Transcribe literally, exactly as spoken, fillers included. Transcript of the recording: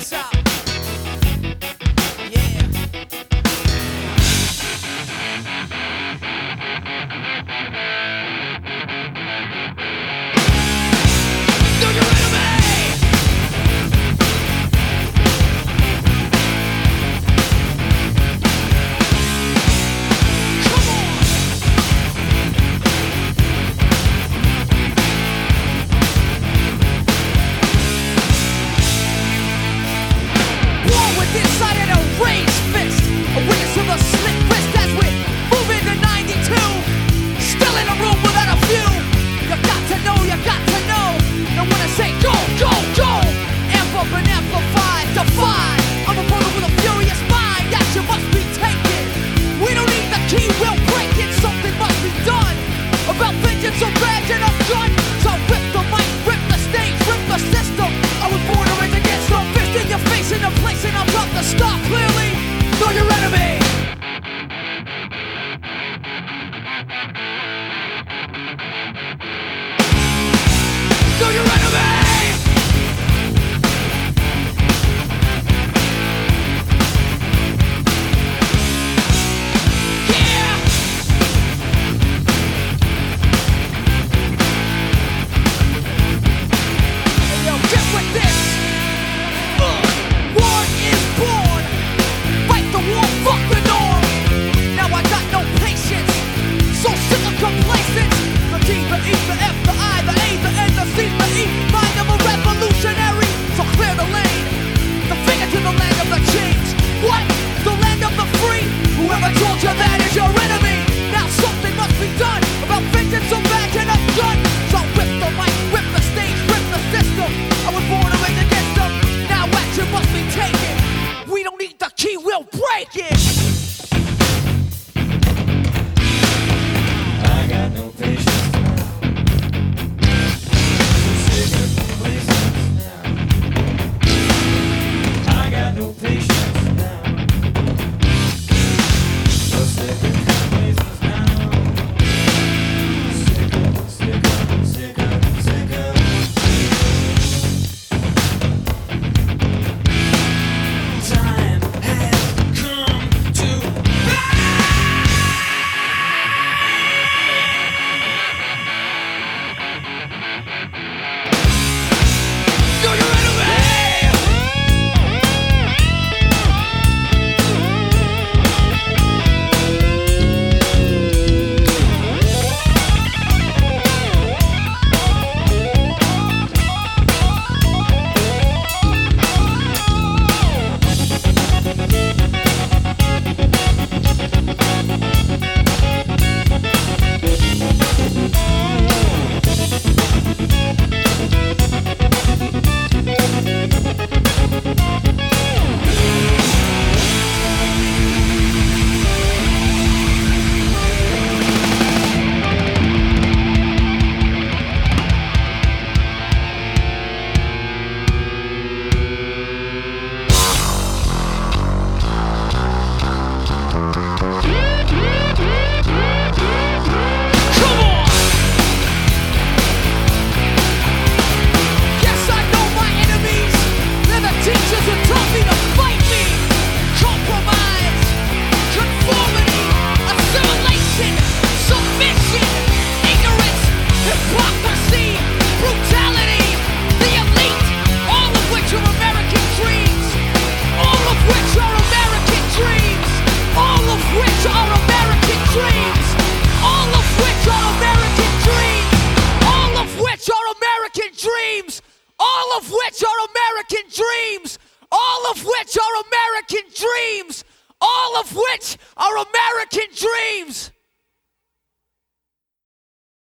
this out. Yeah. Do you ready, man? Inside of a raised fist, a witness to the slit wrist as we move into ninety-two. Still in a room without a view. You got to know, you got to know. And when I say go, go, go, amp up and amplify, defy. I'm a brother with a furious mind that you must be taken. We don't need the key, we'll break it. Something must be done about vengeance, so bad and I'm done. So rip the mic, rip the stage, rip the system. I was born to raise against no fist in your face in a place and I'm about to stop clearly. Know your enemy. Know your enemy. All of which are American dreams, all of which are American dreams, all of which are American dreams.